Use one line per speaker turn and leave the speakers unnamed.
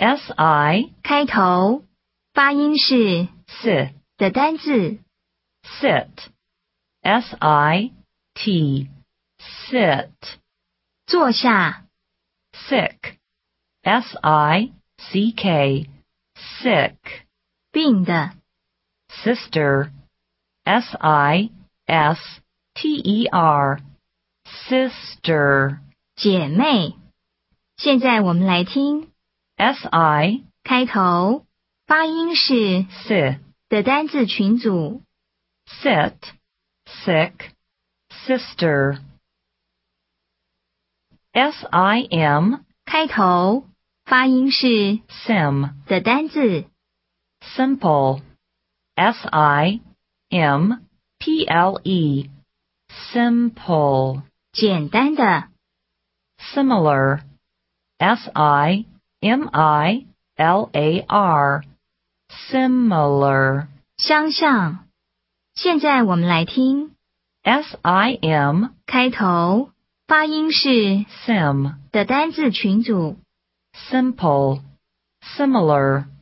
si
开头，发音是
s
的单字。
sit sit sit
坐下，
sick sick sick
病的，
sister sister sister
姐妹。现在我们来听
si
开头，发音是
s
的单字群组。
sit sick sister sim
开头，发音是
sim
的单字。
simple simple simple
简单的，
similar similar similar
相像。现在我们来听
sim
开头，发音是
sim
的单字群组。
simple similar